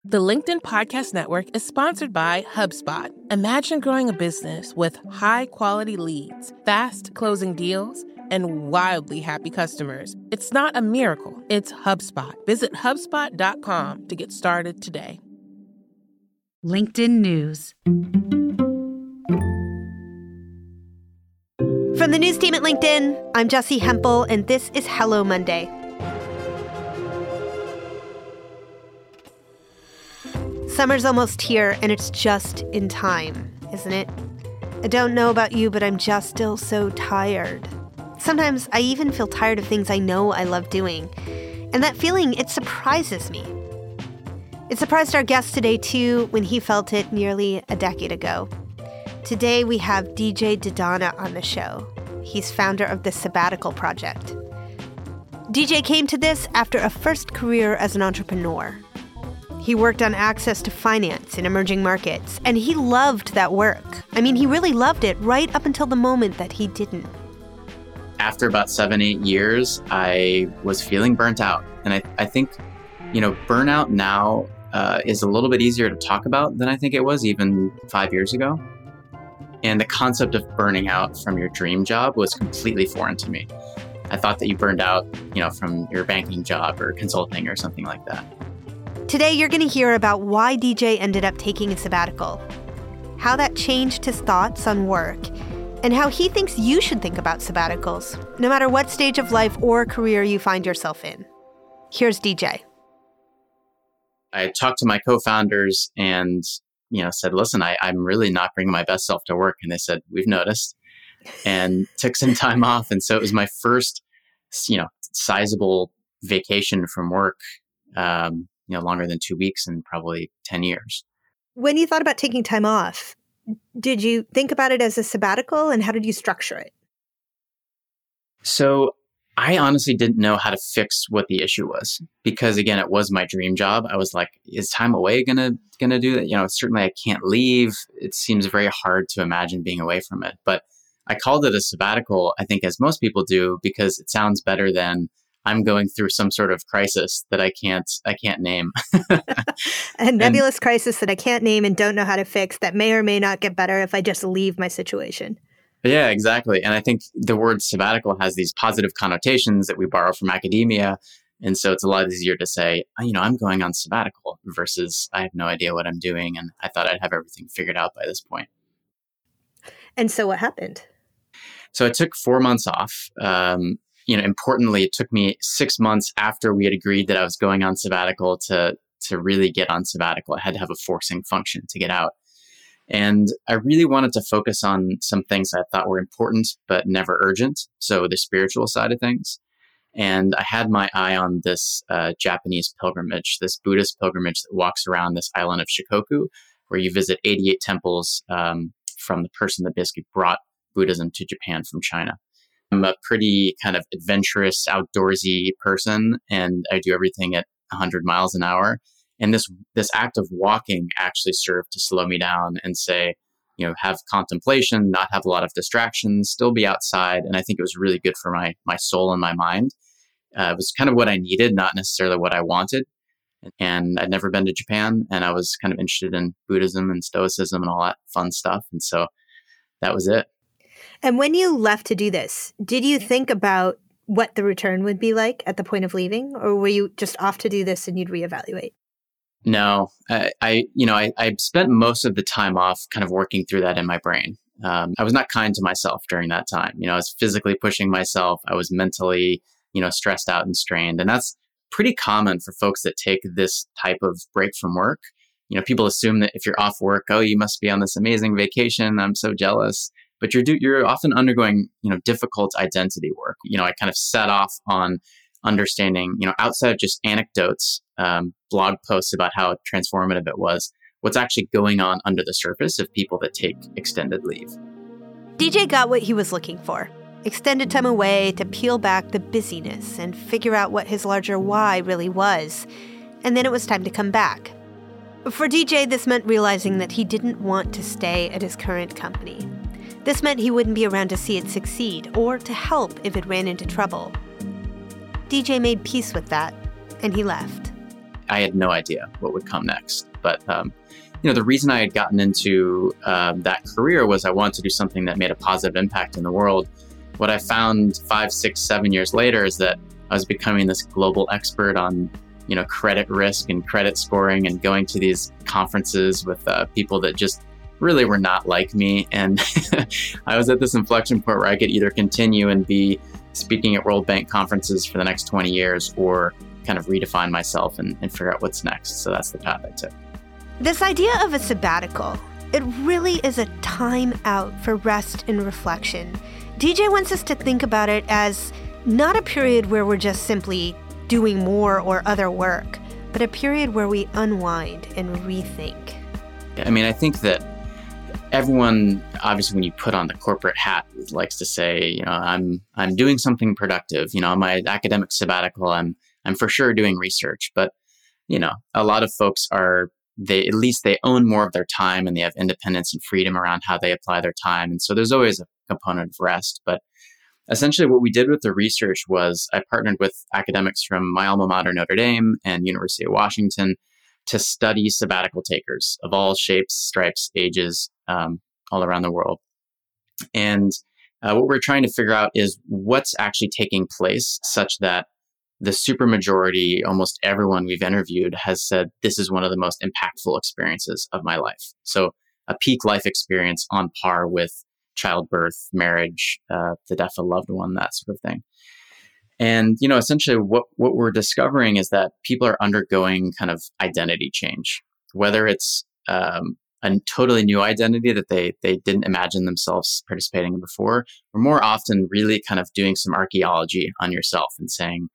The LinkedIn Podcast Network is sponsored by HubSpot. Imagine growing a business with high-quality leads, fast closing deals, and wildly happy customers. It's not a miracle, it's HubSpot. Visit HubSpot.com to get started today. LinkedIn News. From the news team at LinkedIn, I'm Jessi Hempel, and this is Hello Monday. Summer's almost here, and it's just in time, isn't it? I don't know about you, but I'm just still so tired. Sometimes I even feel tired of things I know I love doing. And that feeling, it surprises me. It surprised our guest today, too, when he felt it nearly a decade ago. Today, we have DJ Didana on the show. He's founder of the Sabbatical Project. DJ came to this after a first career as an entrepreneur. He worked on access to finance in emerging markets, and he loved that work. I mean, he really loved it right up until the moment that he didn't. After about 7-8 years, I was feeling burnt out. And I think, burnout now is a little bit easier to talk about than I think it was even 5 years ago. And the concept of burning out from your dream job was completely foreign to me. I thought that you burned out, from your banking job or consulting or something like that. Today, you're going to hear about why DJ ended up taking a sabbatical, how that changed his thoughts on work, and how he thinks you should think about sabbaticals, no matter what stage of life or career you find yourself in. Here's DJ. I talked to my co-founders and, said, listen, I'm really not bringing my best self to work. And they said, we've noticed, and took some time off. And so it was my first, sizable vacation from work, longer than 2 weeks in probably 10 years. When you thought about taking time off, did you think about it as a sabbatical, and how did you structure it? So I honestly didn't know how to fix what the issue was because, again, it was my dream job. I was like, is time away gonna do that? Certainly I can't leave. It seems very hard to imagine being away from it. But I called it a sabbatical, I think, as most people do, because it sounds better than I'm going through some sort of crisis that I can't name. A nebulous crisis that I can't name and don't know how to fix that may or may not get better if I just leave my situation. Yeah, exactly. And I think the word sabbatical has these positive connotations that we borrow from academia. And so it's a lot easier to say, I'm going on sabbatical versus I have no idea what I'm doing. And I thought I'd have everything figured out by this point. And so what happened? So I took 4 months off. Importantly, it took me 6 months after we had agreed that I was going on sabbatical to really get on sabbatical. I had to have a forcing function to get out. And I really wanted to focus on some things I thought were important, but never urgent. So the spiritual side of things. And I had my eye on this Japanese pilgrimage, this Buddhist pilgrimage that walks around this island of Shikoku, where you visit 88 temples from the person that basically brought Buddhism to Japan from China. I'm a pretty kind of adventurous, outdoorsy person, and I do everything at 100 miles an hour. And this act of walking actually served to slow me down and say, have contemplation, not have a lot of distractions, still be outside. And I think it was really good for my soul and my mind. It was kind of what I needed, not necessarily what I wanted. And I'd never been to Japan, and I was kind of interested in Buddhism and Stoicism and all that fun stuff. And so that was it. And when you left to do this, did you think about what the return would be like at the point of leaving? Or were you just off to do this and you'd reevaluate? No, I spent most of the time off kind of working through that in my brain. I was not kind to myself during that time. I was physically pushing myself. I was mentally, stressed out and strained. And that's pretty common for folks that take this type of break from work. People assume that if you're off work, oh, you must be on this amazing vacation. I'm so jealous. But you're often undergoing, difficult identity work. I kind of set off on understanding, outside of just anecdotes, blog posts about how transformative it was, what's actually going on under the surface of people that take extended leave. DJ got what he was looking for. Extended time away to peel back the busyness and figure out what his larger why really was. And then it was time to come back. For DJ, this meant realizing that he didn't want to stay at his current company. This meant he wouldn't be around to see it succeed or to help if it ran into trouble. DJ made peace with that, and he left. I had no idea what would come next. But the reason I had gotten into that career was I wanted to do something that made a positive impact in the world. What I found 5, 6, 7 years later is that I was becoming this global expert on credit risk and credit scoring, and going to these conferences with people that just really were not like me. And I was at this inflection point where I could either continue and be speaking at World Bank conferences for the next 20 years or kind of redefine myself and figure out what's next. So that's the path I took. This idea of a sabbatical, it really is a time out for rest and reflection. DJ wants us to think about it as not a period where we're just simply doing more or other work, but a period where we unwind and rethink. I mean, I think that everyone, obviously, when you put on the corporate hat, likes to say, I'm doing something productive. On my academic sabbatical, I'm for sure doing research. But a lot of folks they own more of their time, and they have independence and freedom around how they apply their time. And so there's always a component of rest. But essentially, what we did with the research was I partnered with academics from my alma mater, Notre Dame, and University of Washington to study sabbatical takers of all shapes, stripes, ages, all around the world. And what we're trying to figure out is what's actually taking place such that the supermajority, almost everyone we've interviewed, has said this is one of the most impactful experiences of my life. So a peak life experience on par with childbirth, marriage, the death of a loved one, that sort of thing. And, essentially what we're discovering is that people are undergoing kind of identity change, whether it's a totally new identity that they didn't imagine themselves participating in before, or more often really kind of doing some archaeology on yourself and saying,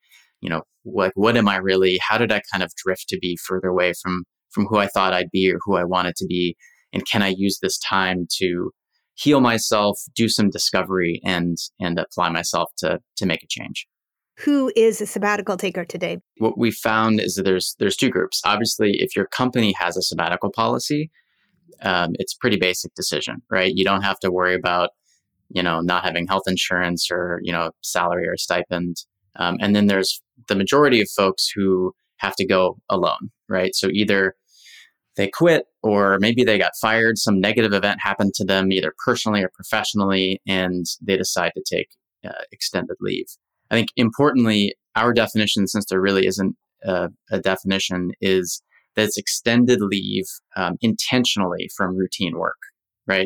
what am I really? How did I kind of drift to be further away from who I thought I'd be or who I wanted to be? And can I use this time to heal myself, do some discovery, and apply myself to make a change? Who is a sabbatical taker today? What we found is that there's two groups. Obviously, if your company has a sabbatical policy, it's a pretty basic decision, right? You don't have to worry about, not having health insurance or, salary or stipend. And then there's the majority of folks who have to go alone, right? So either they quit or maybe they got fired, some negative event happened to them, either personally or professionally, and they decide to take extended leave. I think importantly, our definition, since there really isn't a definition, is that it's extended leave intentionally from routine work, right?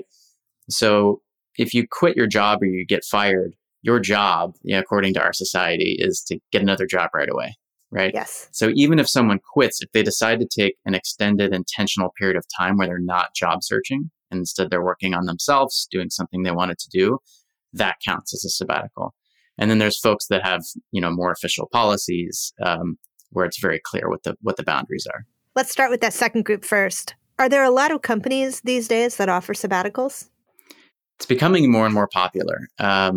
So if you quit your job or you get fired, your job, according to our society, is to get another job right away, right? Yes. So even if someone quits, if they decide to take an extended intentional period of time where they're not job searching, and instead they're working on themselves, doing something they wanted to do, that counts as a sabbatical. And then there's folks that have, more official policies where it's very clear what the boundaries are. Let's start with that second group first. Are there a lot of companies these days that offer sabbaticals? It's becoming more and more popular.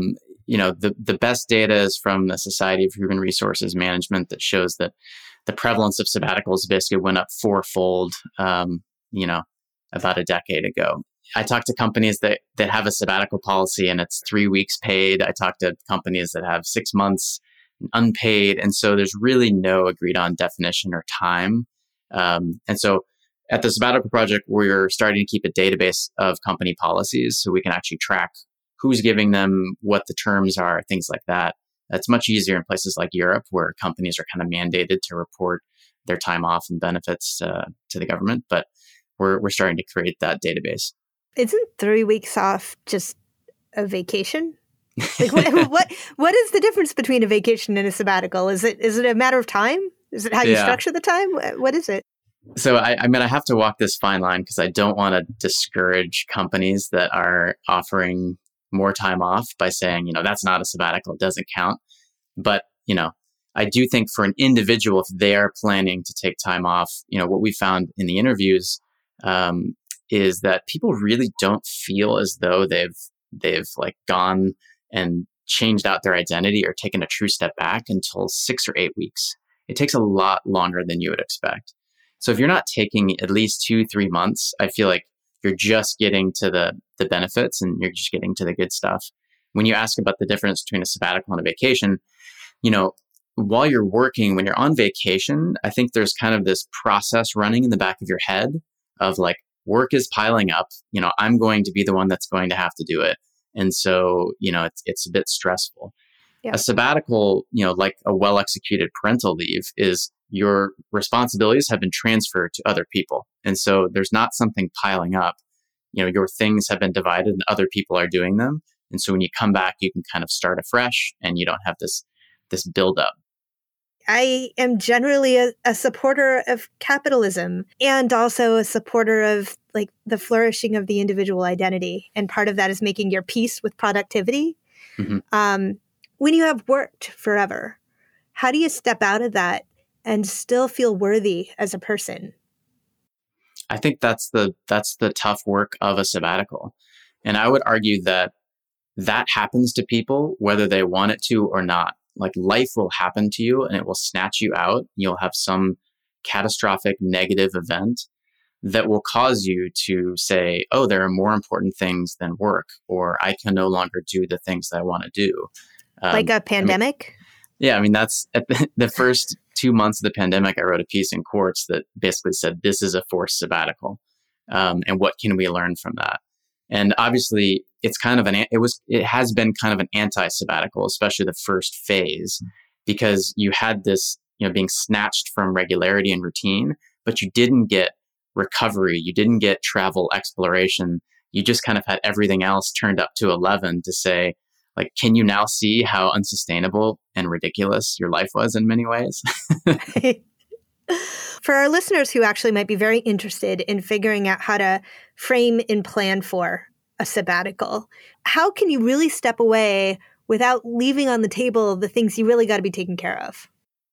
The best data is from the Society of Human Resources Management that shows that the prevalence of sabbaticals basically went up fourfold, about a decade ago. I talk to companies that have a sabbatical policy and it's 3 weeks paid. I talk to companies that have 6 months unpaid. And so there's really no agreed on definition or time. And so at the Sabbatical Project, we're starting to keep a database of company policies so we can actually track who's giving them, what the terms are, things like that. It's much easier in places like Europe where companies are kind of mandated to report their time off and benefits to the government. But we're starting to create that database. Isn't 3 weeks off just a vacation? Like what is the difference between a vacation and a sabbatical? Is it a matter of time? Is it how you structure the time? What is it? So I have to walk this fine line because I don't want to discourage companies that are offering more time off by saying, that's not a sabbatical, it doesn't count. But, I do think for an individual, if they are planning to take time off, what we found in the interviews is that people really don't feel as though they've like gone and changed out their identity or taken a true step back until 6 or 8 weeks. It takes a lot longer than you would expect. So if you're not taking at least 2-3 months, I feel like you're just getting to the benefits and you're just getting to the good stuff. When you ask about the difference between a sabbatical and a vacation, while you're working, when you're on vacation, I think there's kind of this process running in the back of your head of like, work is piling up, I'm going to be the one that's going to have to do it. And so, it's a bit stressful. Yeah. A sabbatical, like a well-executed parental leave, is your responsibilities have been transferred to other people. And so there's not something piling up. Your things have been divided and other people are doing them. And so when you come back, you can kind of start afresh and you don't have this buildup. I am generally a supporter of capitalism and also a supporter of like the flourishing of the individual identity. And part of that is making your peace with productivity. Mm-hmm. When you have worked forever, how do you step out of that and still feel worthy as a person? I think that's the tough work of a sabbatical. And I would argue that happens to people whether they want it to or not. Like life will happen to you and it will snatch you out. You'll have some catastrophic negative event that will cause you to say, oh, there are more important things than work, or I can no longer do the things that I want to do. Like a pandemic? That's at the first 2 months of the pandemic, I wrote a piece in Quartz that basically said, this is a forced sabbatical. And what can we learn from that? And obviously it's kind of it has been kind of an anti-sabbatical, especially the first phase, because you had this, being snatched from regularity and routine, but you didn't get recovery. You didn't get travel exploration. You just kind of had everything else turned up to 11 to say, like, can you now see how unsustainable and ridiculous your life was in many ways? For our listeners who actually might be very interested in figuring out how to frame and plan for a sabbatical, how can you really step away without leaving on the table the things you really got to be taking care of?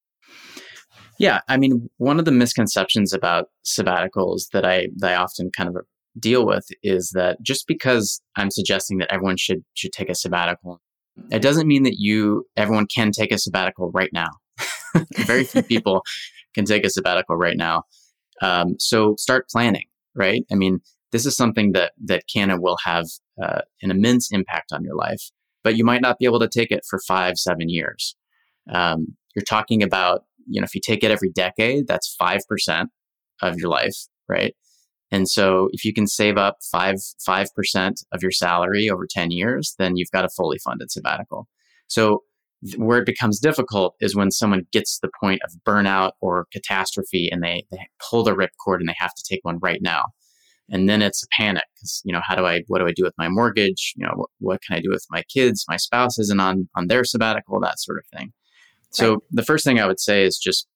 Yeah, one of the misconceptions about sabbaticals that I often kind of deal with is that just because I'm suggesting that everyone should take a sabbatical, it doesn't mean that everyone can take a sabbatical right now. Very few people can take a sabbatical right now. So start planning, right? This is something that can and will have an immense impact on your life, but you might not be able to take it for 5-7 years. You're talking about, if you take it every decade, that's 5% of your life, right? And so if you can save up 5% of your salary over 10 years, then you've got a fully funded sabbatical. So where it becomes difficult is when someone gets to the point of burnout or catastrophe and they pull the ripcord and they have to take one right now. And then it's a panic because, what do I do with my mortgage? What can I do with my kids? My spouse isn't on their sabbatical, that sort of thing. So right. The first thing I would say is just,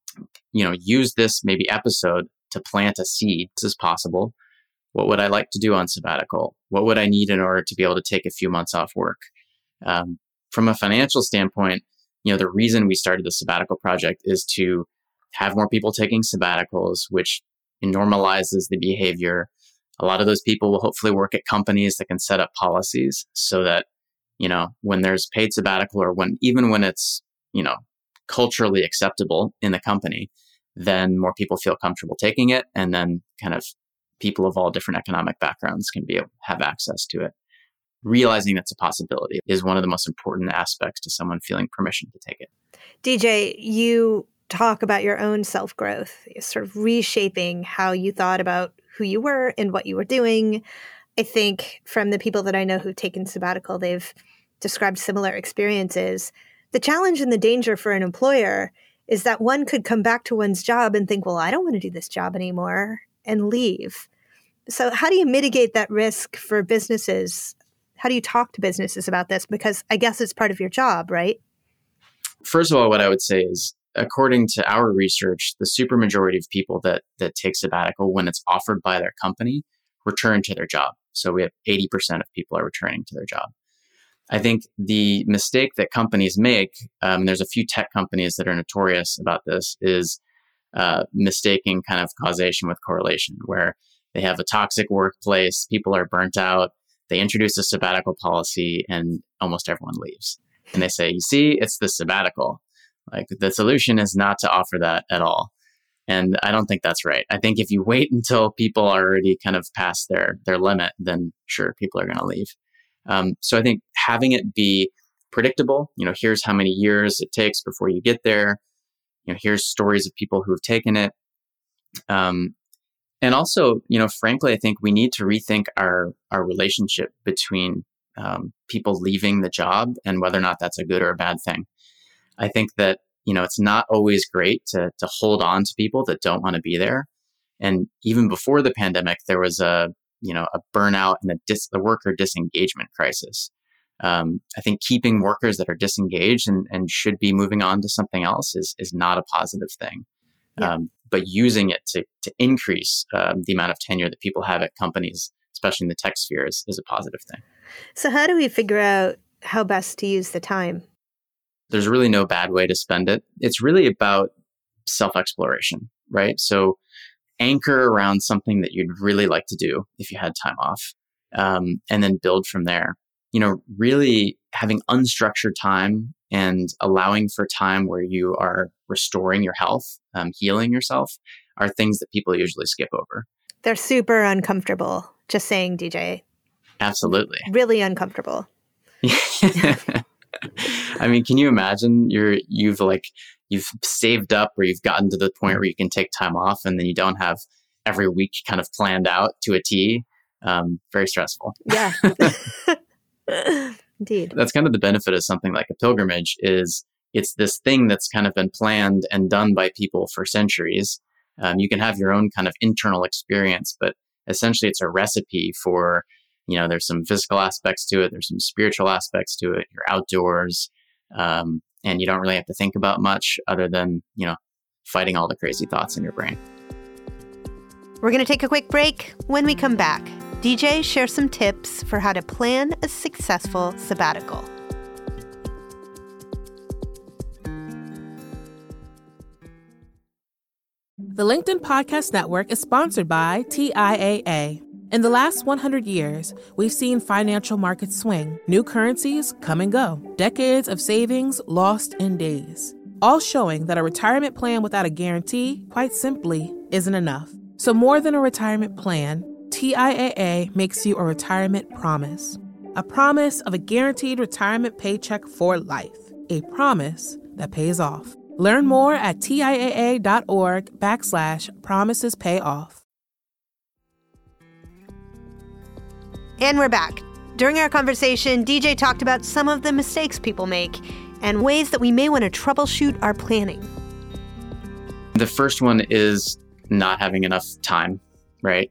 use this maybe episode to plant a seed. This is possible. What would I like to do on sabbatical? What would I need in order to be able to take a few months off work? From a financial standpoint, the reason we started the sabbatical project is to have more people taking sabbaticals, which normalizes the behavior. A lot of those people will hopefully work at companies that can set up policies so that, when there's paid sabbatical or even when it's, culturally acceptable in the company, then more people feel comfortable taking it. And then kind of people of all different economic backgrounds can have access to it. Realizing that's a possibility is one of the most important aspects to someone feeling permission to take it. DJ, you talk about your own self-growth, sort of reshaping how you thought about who you were and what you were doing. I think from the people that I know who've taken sabbatical, they've described similar experiences. The challenge and the danger for an employer is that one could come back to one's job and think, well, I don't want to do this job anymore, and leave. So how do you mitigate that risk for businesses? How do you talk to businesses about this? Because I guess it's part of your job, right? First of all, what I would say is, according to our research, the supermajority of people that take sabbatical, when it's offered by their company, return to their job. So we have 80% of people are returning to their job. I think the mistake that companies make, there's a few tech companies that are notorious about this, is mistaking kind of causation with correlation, where they have a toxic workplace, people are burnt out, they introduce a sabbatical policy, and almost everyone leaves. And they say, you see, it's the sabbatical. Like, the solution is not to offer that at all. And I don't think that's right. I think if you wait until people are already kind of past their limit, then sure, people are going to leave. So I think having it be predictable. Here's how many years it takes before you get there. Here's stories of people who've taken it. And also, frankly, I think we need to rethink our relationship between people leaving the job and whether or not that's a good or a bad thing. I think that, it's not always great to hold on to people that don't want to be there. And even before the pandemic, there was a burnout and the worker disengagement crisis. I think keeping workers that are disengaged and should be moving on to something else is not a positive thing. Yeah. But using it to increase the amount of tenure that people have at companies, especially in the tech sphere, is a positive thing. So how do we figure out how best to use the time? There's really no bad way to spend it. It's really about self-exploration, right? So anchor around something that you'd really like to do if you had time off, and then build from there. Really having unstructured time and allowing for time where you are restoring your health, healing yourself, are things that people usually skip over. They're super uncomfortable, just saying, DJ. Absolutely. Really uncomfortable. I mean, can you imagine you've saved up or you've gotten to the point where you can take time off and then you don't have every week kind of planned out to a T? Very stressful. Yeah. Indeed. That's kind of the benefit of something like a pilgrimage is it's this thing that's kind of been planned and done by people for centuries. You can have your own kind of internal experience, but essentially it's a recipe for, there's some physical aspects to it. There's some spiritual aspects to it. You're outdoors, and you don't really have to think about much other than, fighting all the crazy thoughts in your brain. We're going to take a quick break. When we come back, DJ shares some tips for how to plan a successful sabbatical. The LinkedIn Podcast Network is sponsored by TIAA. In the last 100 years, we've seen financial markets swing, new currencies come and go, decades of savings lost in days, all showing that a retirement plan without a guarantee, quite simply, isn't enough. So more than a retirement plan, TIAA makes you a retirement promise. A promise of a guaranteed retirement paycheck for life. A promise that pays off. Learn more at TIAA.org/promisespayoff. And we're back. During our conversation, DJ talked about some of the mistakes people make and ways that we may want to troubleshoot our planning. The first one is not having enough time, right?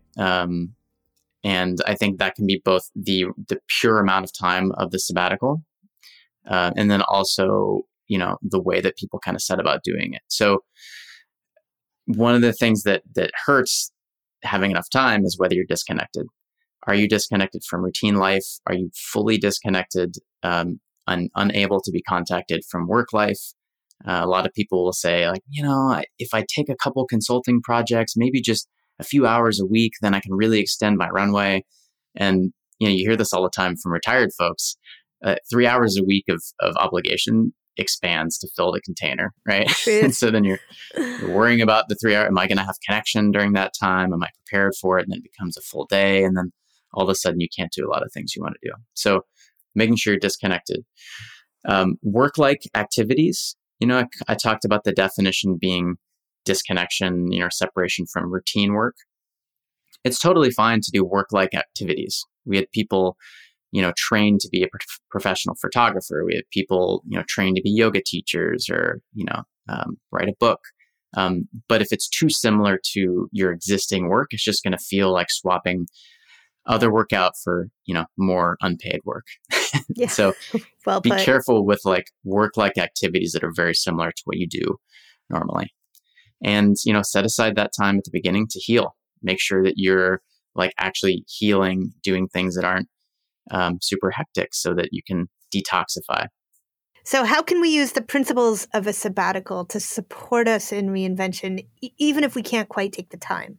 And I think that can be both the pure amount of time of the sabbatical, and then also, the way that people kind of set about doing it. So one of the things that hurts having enough time is whether you're disconnected. Are you disconnected from routine life? Are you fully disconnected, unable to be contacted from work life? A lot of people will say, if I take a couple consulting projects, maybe just a few hours a week, then I can really extend my runway. And, you hear this all the time from retired folks. 3 hours a week of obligation expands to fill the container, right? And so then you're worrying about the 3 hour. Am I going to have connection during that time? Am I prepared for it? And then it becomes a full day. And then all of a sudden you can't do a lot of things you want to do. So making sure you're disconnected. Work-like activities. I talked about the definition being disconnection, separation from routine work. It's totally fine to do work-like activities. We had people, trained to be a professional photographer. We had people, trained to be yoga teachers or, write a book. But if it's too similar to your existing work, it's just going to feel like swapping other work out for, more unpaid work. Yeah. So Well be put. careful with work-like activities that are very similar to what you do normally. And, set aside that time at the beginning to heal. Make sure that you're actually healing, doing things that aren't super hectic so that you can detoxify. So how can we use the principles of a sabbatical to support us in reinvention, even if we can't quite take the time?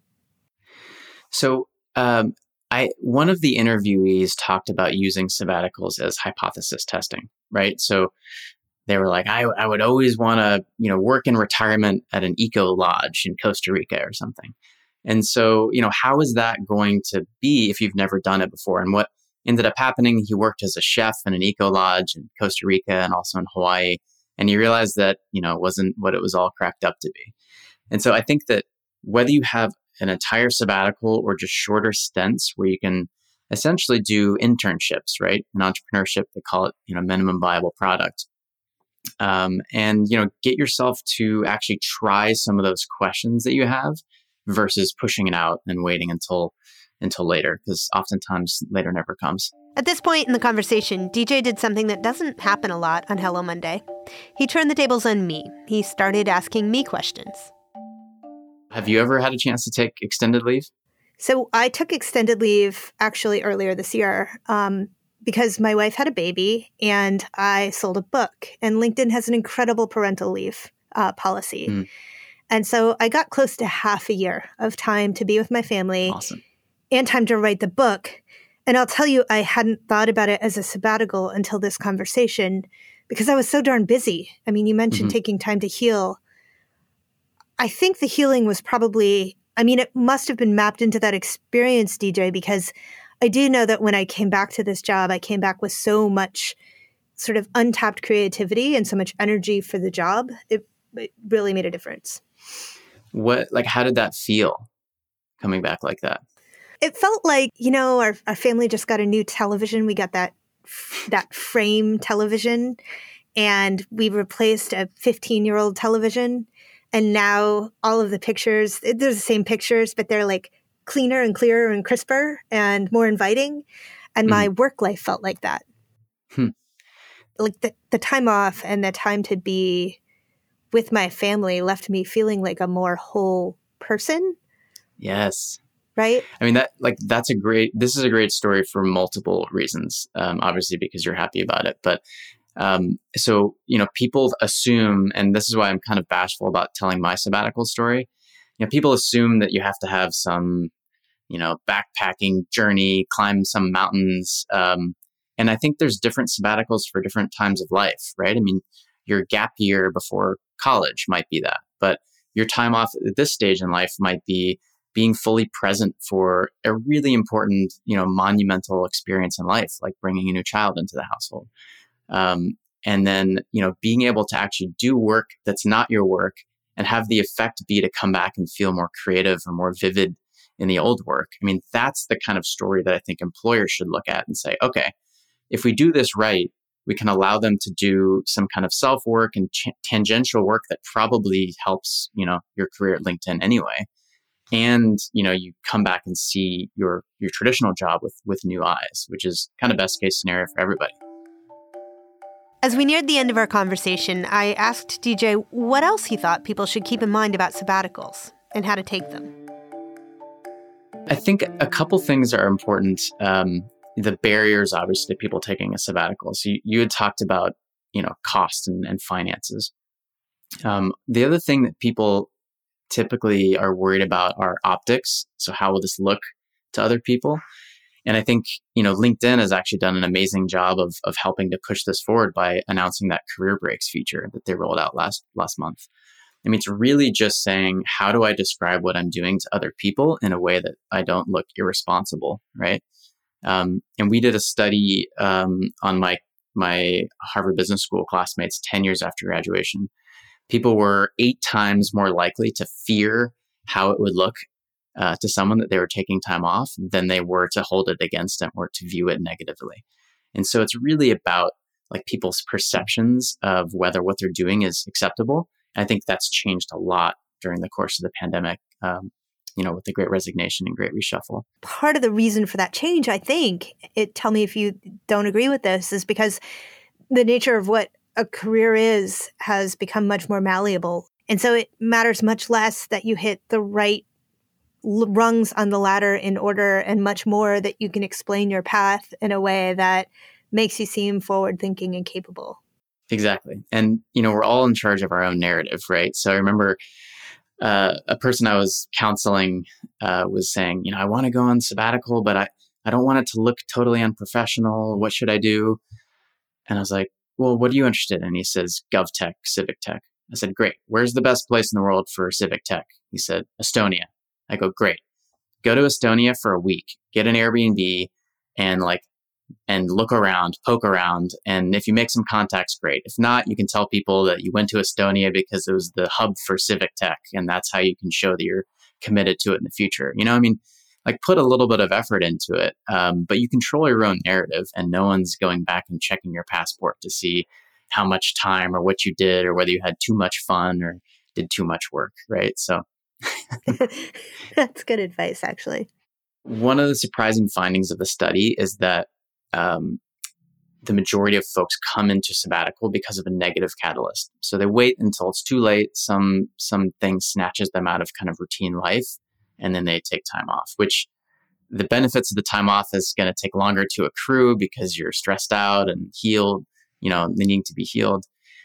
So one of the interviewees talked about using sabbaticals as hypothesis testing, right? So they were like, I would always want to, work in retirement at an eco lodge in Costa Rica or something. And so, how is that going to be if you've never done it before? And what ended up happening, he worked as a chef in an eco lodge in Costa Rica and also in Hawaii. And he realized that, it wasn't what it was all cracked up to be. And so I think that whether you have an entire sabbatical or just shorter stints where you can essentially do internships, right? In entrepreneurship, they call it, minimum viable product. And get yourself to actually try some of those questions that you have versus pushing it out and waiting until later, because oftentimes later never comes. At this point in the conversation, DJ did something that doesn't happen a lot on Hello Monday. He turned the tables on me. He started asking me questions. Have you ever had a chance to take extended leave? So I took extended leave actually earlier this year because my wife had a baby and I sold a book. And LinkedIn has an incredible parental leave policy. Mm. And so I got close to half a year of time to be with my family. Awesome. And time to write the book. And I'll tell you, I hadn't thought about it as a sabbatical until this conversation because I was so darn busy. I mean, you mentioned taking time to heal. I think the healing was probably, it must have been mapped into that experience, DJ, because I do know that when I came back to this job, I came back with so much sort of untapped creativity and so much energy for the job. It really made a difference. How did that feel coming back like that? It felt like, our family just got a new television. We got that frame television and we replaced a 15-year-old television. And now all of the pictures, they're the same pictures, but they're like cleaner and clearer and crisper and more inviting. And my work life felt like that. Like the time off and the time to be with my family left me feeling like a more whole person. Yes. Right? This is a great story for multiple reasons. Obviously because you're happy about it, but so people assume, and this is why I'm kind of bashful about telling my sabbatical story. People assume that you have to have some, backpacking journey, climb some mountains. And I think there's different sabbaticals for different times of life, right? I mean, your gap year before college might be that, but your time off at this stage in life might be being fully present for a really important, monumental experience in life, like bringing a new child into the household. And then, being able to actually do work that's not your work and have the effect be to come back and feel more creative or more vivid in the old work. I mean, that's the kind of story that I think employers should look at and say, okay, if we do this right, we can allow them to do some kind of self-work and tangential work that probably helps, your career at LinkedIn anyway. And, you come back and see your traditional job with new eyes, which is kind of best case scenario for everybody. As we neared the end of our conversation, I asked DJ what else he thought people should keep in mind about sabbaticals and how to take them. I think a couple things are important. The barriers, obviously, to people taking a sabbatical. So you had talked about, cost and finances. The other thing that people typically are worried about are optics. So how will this look to other people? And I think, LinkedIn has actually done an amazing job of helping to push this forward by announcing that career breaks feature that they rolled out last month. I mean, it's really just saying, how do I describe what I'm doing to other people in a way that I don't look irresponsible, right? And we did a study on my Harvard Business School classmates 10 years after graduation. People were 8 times more likely to fear how it would look to someone that they were taking time off than they were to hold it against them or to view it negatively. And so it's really about people's perceptions of whether what they're doing is acceptable. And I think that's changed a lot during the course of the pandemic, with the Great Resignation and Great Reshuffle. Part of the reason for that change, I think, tell me if you don't agree with this, is because the nature of what a career has become much more malleable. And so it matters much less that you hit the right rungs on the ladder in order and much more that you can explain your path in a way that makes you seem forward-thinking and capable. Exactly. And, we're all in charge of our own narrative, right? So I remember a person I was counseling was saying, I want to go on sabbatical, but I don't want it to look totally unprofessional. What should I do? And I was like, well, what are you interested in? He says, GovTech, civic tech. I said, great. Where's the best place in the world for civic tech? He said, Estonia. I go, great. Go to Estonia for a week, get an Airbnb and and look around, poke around. And if you make some contacts, great. If not, you can tell people that you went to Estonia because it was the hub for civic tech. And that's how you can show that you're committed to it in the future. Like put a little bit of effort into it. But you control your own narrative, and no one's going back and checking your passport to see how much time or what you did or whether you had too much fun or did too much work, right? So that's good advice, actually. One of the surprising findings of the study is that the majority of folks come into sabbatical because of a negative catalyst. So they wait until it's too late. Something snatches them out of kind of routine life, and then they take time off, which the benefits of the time off is going to take longer to accrue because you're stressed out and healed, needing to be healed.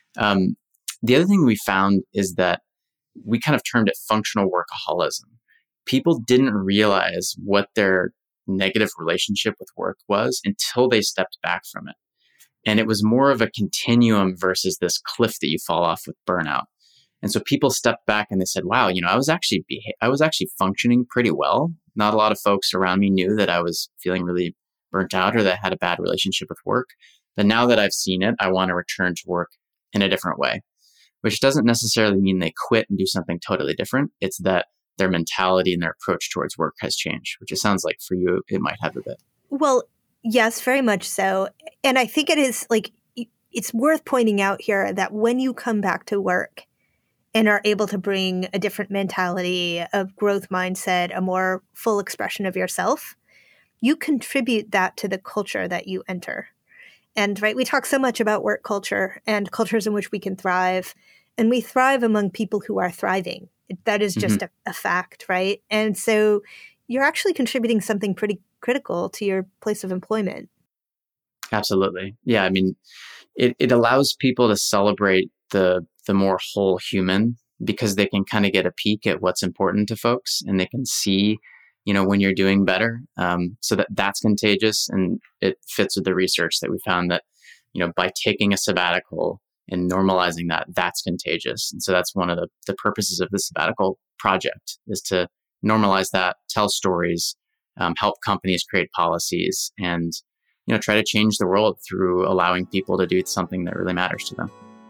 The other thing we found is that we kind of termed it functional workaholism. People didn't realize what their negative relationship with work was until they stepped back from it. And it was more of a continuum versus this cliff that you fall off with burnout. And so people stepped back and they said, wow, I was actually functioning pretty well. Not a lot of folks around me knew that I was feeling really burnt out or that I had a bad relationship with work. But now that I've seen it, I want to return to work in a different way, which doesn't necessarily mean they quit and do something totally different. It's that their mentality and their approach towards work has changed, which it sounds like for you, it might have a bit. Well, yes, very much so. And I think it is it's worth pointing out here that when you come back to work and are able to bring a different mentality, a growth mindset, a more full expression of yourself, you contribute that to the culture that you enter. And right, we talk so much about work culture and cultures in which we can thrive, and we thrive among people who are thriving. That is just a fact, right? And so you're actually contributing something pretty critical to your place of employment. Absolutely. Yeah. It allows people to celebrate the more whole human because they can kind of get a peek at what's important to folks, and they can see, when you're doing better. So that's contagious, and it fits with the research that we found that, by taking a sabbatical and normalizing that's contagious. And so that's one of the purposes of the sabbatical project, is to normalize that, tell stories, help companies create policies, and try to change the world through allowing people to do something that really matters to them.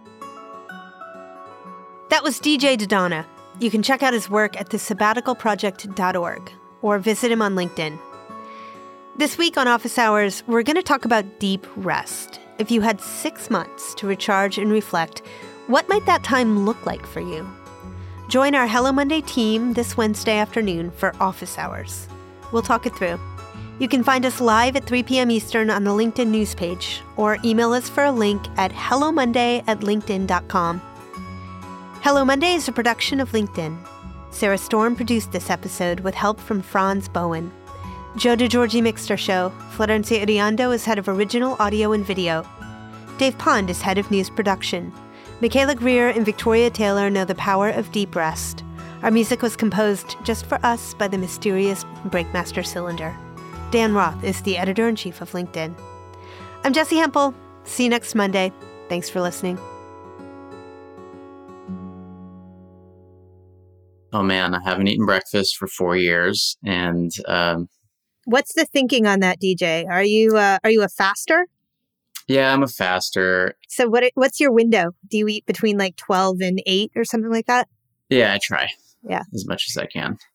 That was DJ Dodonna. You can check out his work at thesabbaticalproject.org or visit him on LinkedIn. This week on Office Hours, we're going to talk about deep rest. If you had 6 months to recharge and reflect, what might that time look like for you? Join our Hello Monday team this Wednesday afternoon for Office Hours. We'll talk it through. You can find us live at 3 p.m. Eastern on the LinkedIn news page, or email us for a link at hellomonday@linkedin.com. Hello Monday is a production of LinkedIn. Sarah Storm produced this episode with help from Franz Bowen. Joe DeGiorgi mixed our show. Florencia Iriondo is head of original audio and video. Dave Pond is head of news production. Michaela Greer and Victoria Taylor know the power of deep rest. Our music was composed just for us by the mysterious Breakmaster Cylinder. Dan Roth is the editor-in-chief of LinkedIn. I'm Jessi Hempel. See you next Monday. Thanks for listening. Oh man, I haven't eaten breakfast for 4 years, and what's the thinking on that, DJ? Are you a faster? Yeah, I'm a faster. So what's your window? Do you eat between 12 and 8 or something like that? Yeah, I try. Yeah, as much as I can.